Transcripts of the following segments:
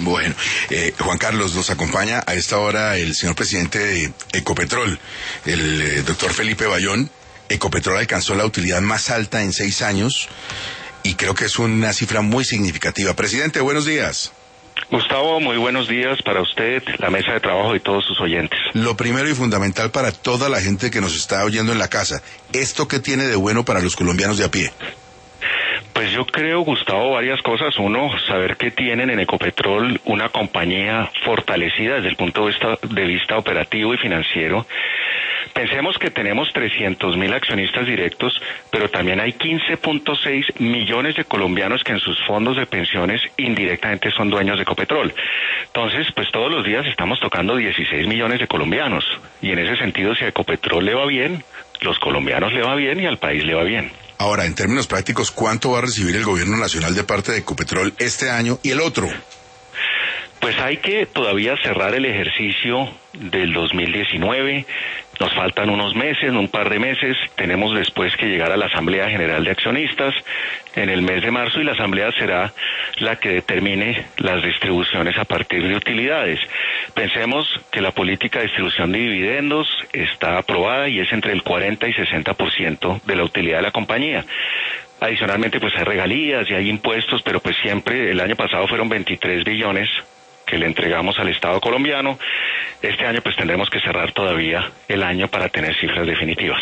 Bueno, Juan Carlos, nos acompaña a esta hora el señor presidente de Ecopetrol, el doctor Felipe Bayón. Ecopetrol alcanzó la utilidad más alta en 6 años y creo que es una cifra muy significativa. Presidente, buenos días. Gustavo, muy buenos días para usted, la mesa de trabajo y todos sus oyentes. Lo primero y fundamental para toda la gente que nos está oyendo en la casa, ¿esto qué tiene de bueno para los colombianos de a pie? Pues yo creo, Gustavo, varias cosas. Uno, saber que tienen en Ecopetrol una compañía fortalecida desde el punto de vista operativo y financiero. Pensemos que tenemos 300.000 accionistas directos, pero también hay 15.6 millones de colombianos que en sus fondos de pensiones indirectamente son dueños de Ecopetrol. Entonces, pues todos los días estamos tocando 16 millones de colombianos. Y en ese sentido, si a Ecopetrol le va bien, los colombianos le va bien y al país le va bien. Ahora, en términos prácticos, ¿cuánto va a recibir el gobierno nacional de parte de Ecopetrol este año y el otro? Pues hay que todavía cerrar el ejercicio del 2019, nos faltan unos meses, un par de meses, tenemos después que llegar a la Asamblea General de Accionistas en el mes de marzo y la Asamblea será la que determine las distribuciones a partir de utilidades. Pensemos que la política de distribución de dividendos está aprobada y es entre el 40 y 60% de la utilidad de la compañía. Adicionalmente pues hay regalías y hay impuestos, pero pues siempre el año pasado fueron 23 billones que le entregamos al Estado colombiano. Este año pues tendremos que cerrar todavía el año para tener cifras definitivas.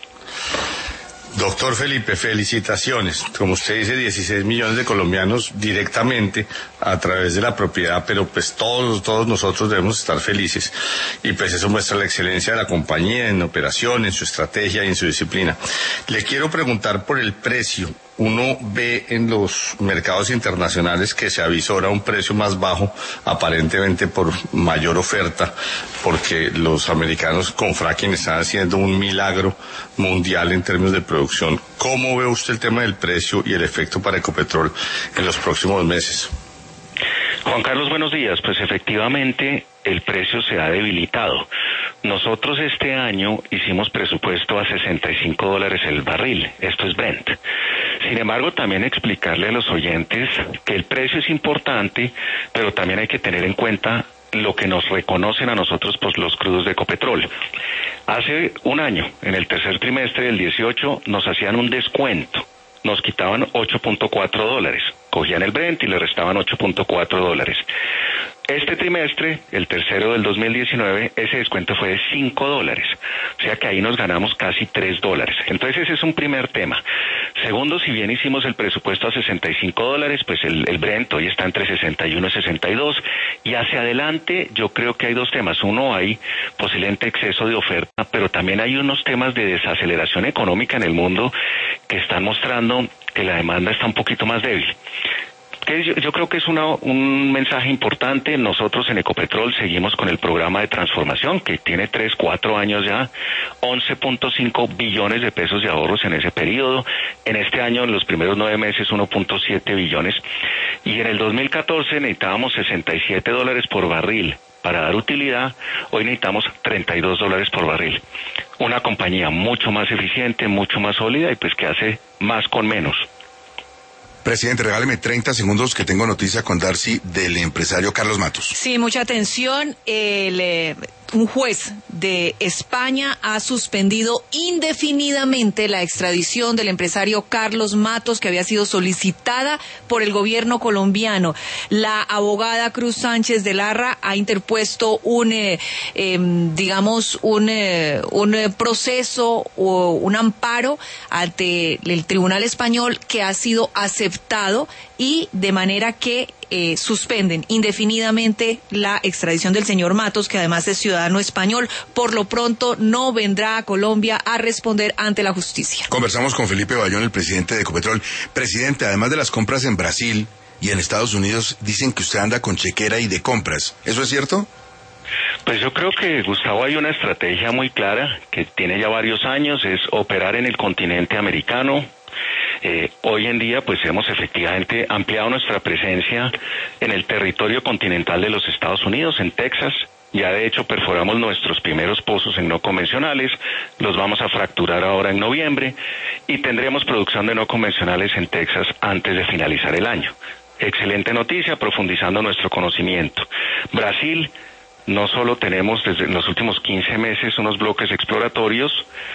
Doctor Felipe, felicitaciones. Como usted dice, 16 millones de colombianos directamente a través de la propiedad, pero pues todos nosotros debemos estar felices. Y pues eso muestra la excelencia de la compañía en operación, en su estrategia y en su disciplina. Le quiero preguntar por el precio. Uno ve en los mercados internacionales que se avisora un precio más bajo, aparentemente por mayor oferta, porque los americanos con fracking están haciendo un milagro mundial en términos de producción. ¿Cómo ve usted el tema del precio y el efecto para Ecopetrol en los próximos meses? Juan Carlos, buenos días. Pues efectivamente el precio se ha debilitado. Nosotros este año hicimos presupuesto a $65 el barril, esto es Brent. Sin embargo, también explicarle a los oyentes que el precio es importante, pero también hay que tener en cuenta lo que nos reconocen a nosotros pues los crudos de Ecopetrol. Hace un año, en el tercer trimestre del 18, nos hacían un descuento. Nos quitaban $8.4, cogían el Brent y le restaban $8.4. Este trimestre, el tercero del 2019, ese descuento fue de $5, o sea que ahí nos ganamos casi $3. Entonces ese es un primer tema. Segundo, si bien hicimos el presupuesto a $65, pues el Brent hoy está entre 61 y 62, y hacia adelante yo creo que hay dos temas. Uno, hay posiblemente exceso de oferta, pero también hay unos temas de desaceleración económica en el mundo que están mostrando que la demanda está un poquito más débil. Yo creo que es un mensaje importante. Nosotros en Ecopetrol seguimos con el programa de transformación que tiene 3-4 años ya, 11.5 billones de pesos de ahorros en ese periodo. En este año, en los primeros 9 meses, 1.7 billones. Y en el 2014 necesitábamos $67 por barril. Para dar utilidad, hoy necesitamos $32 por barril. Una compañía mucho más eficiente, mucho más sólida y pues que hace más con menos. Presidente, regáleme 30 segundos que tengo noticia con Darcy del empresario Carlos Matos. Sí, mucha atención. Un juez de España ha suspendido indefinidamente la extradición del empresario Carlos Matos, que había sido solicitada por el gobierno colombiano. La abogada Cruz Sánchez de Larra ha interpuesto un proceso o un amparo ante el Tribunal Español que ha sido aceptado y de manera que suspenden indefinidamente la extradición del señor Matos, que además es ciudadano español. Por lo pronto no vendrá a Colombia a responder ante la justicia. Conversamos con Felipe Bayón, el presidente de Ecopetrol. Presidente, además de las compras en Brasil y en Estados Unidos, dicen que usted anda con chequera y de compras. ¿Eso es cierto? Pues yo creo que, Gustavo, hay una estrategia muy clara que tiene ya varios años, es operar en el continente americano. Hoy en día pues hemos efectivamente ampliado nuestra presencia en el territorio continental de los Estados Unidos, en Texas. Ya de hecho perforamos nuestros primeros pozos en no convencionales, los vamos a fracturar ahora en noviembre y tendremos producción de no convencionales en Texas antes de finalizar el año. excelente noticia, profundizando nuestro conocimiento. Brasil, no solo tenemos desde los últimos 15 meses unos bloques exploratorios,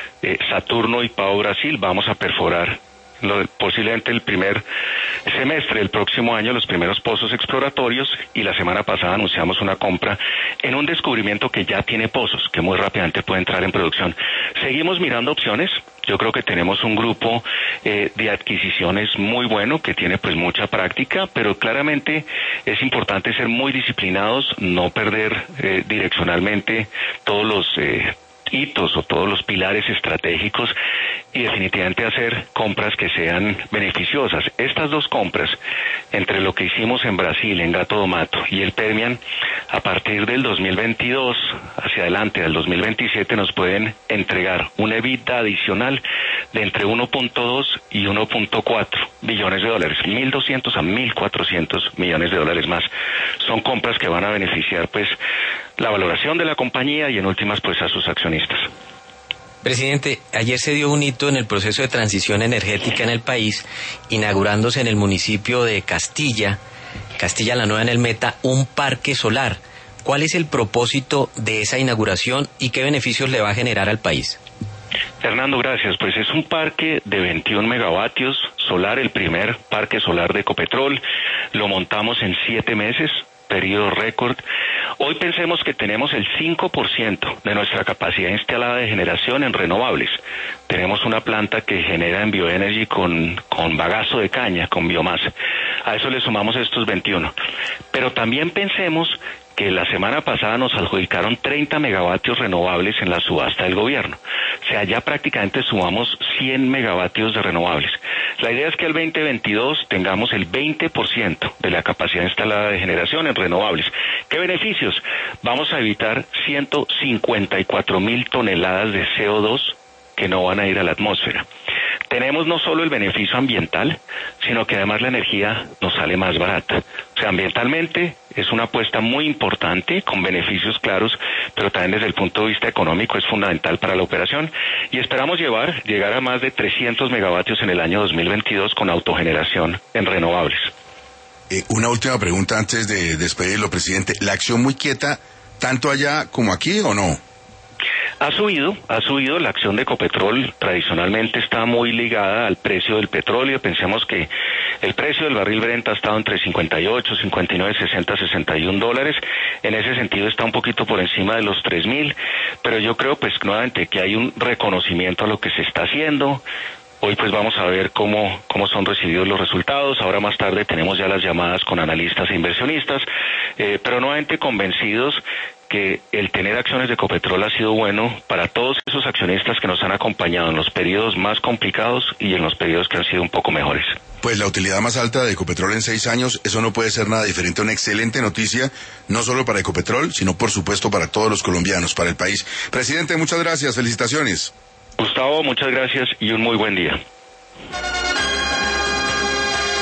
Saturno y Pau Brasil, vamos a perforar posiblemente el primer semestre del próximo año los primeros pozos exploratorios, y la semana pasada anunciamos una compra en un descubrimiento que ya tiene pozos, que muy rápidamente puede entrar en producción. Seguimos mirando opciones. Yo creo que tenemos un grupo de adquisiciones muy bueno, que tiene pues mucha práctica, pero claramente es importante ser muy disciplinados, no perder direccionalmente todos los hitos o todos los pilares estratégicos, y definitivamente hacer compras que sean beneficiosas. Estas dos compras, entre lo que hicimos en Brasil, en Gato do Mato, y el Permian, a partir del 2022 hacia adelante, al 2027, nos pueden entregar un EBITDA adicional de entre 1.2 y 1.4 billones de dólares, 1.200 a 1.400 millones de dólares más. Son compras que van a beneficiar pues la valoración de la compañía y en últimas pues a sus accionistas. Presidente, ayer se dio un hito en el proceso de transición energética en el país, inaugurándose en el municipio de Castilla la Nueva en el Meta, un parque solar. ¿Cuál es el propósito de esa inauguración y qué beneficios le va a generar al país? Fernando, gracias. Pues es un parque de 21 megavatios solar, el primer parque solar de Ecopetrol. Lo montamos en 7 meses, periodo récord. Hoy pensemos que tenemos el 5% de nuestra capacidad instalada de generación en renovables. Tenemos una planta que genera en bioenergy con bagazo de caña, con biomasa. A eso le sumamos estos 21. Pero también pensemos que la semana pasada nos adjudicaron 30 megavatios renovables en la subasta del gobierno. O sea, ya prácticamente sumamos 100 megavatios de renovables. La idea es que el 2022 tengamos el 20% de la capacidad instalada de generación en renovables. ¿Qué beneficios? Vamos a evitar 154.000 toneladas de CO2 que no van a ir a la atmósfera. Tenemos no solo el beneficio ambiental, sino que además la energía nos sale más barata. O sea, ambientalmente es una apuesta muy importante, con beneficios claros, pero también desde el punto de vista económico es fundamental para la operación, y esperamos llegar a más de 300 megavatios en el año 2022 con autogeneración en renovables. Una última pregunta antes de despedirlo, presidente. ¿La acción muy quieta, tanto allá como aquí, o no? Ha subido, la acción de Ecopetrol tradicionalmente está muy ligada al precio del petróleo. Pensemos que el precio del barril Brent ha estado entre 58, 59, 60, 61 dólares. En ese sentido está un poquito por encima de los 3.000, pero yo creo pues nuevamente que hay un reconocimiento a lo que se está haciendo. Hoy pues vamos a ver cómo son recibidos los resultados. Ahora más tarde tenemos ya las llamadas con analistas e inversionistas, pero nuevamente convencidos que el tener acciones de Ecopetrol ha sido bueno para todos esos accionistas que nos han acompañado en los periodos más complicados y en los periodos que han sido un poco mejores. Pues la utilidad más alta de Ecopetrol en 6 años, eso no puede ser nada diferente. Una excelente noticia, no solo para Ecopetrol, sino por supuesto para todos los colombianos, para el país. Presidente, muchas gracias, felicitaciones. Gustavo, muchas gracias y un muy buen día.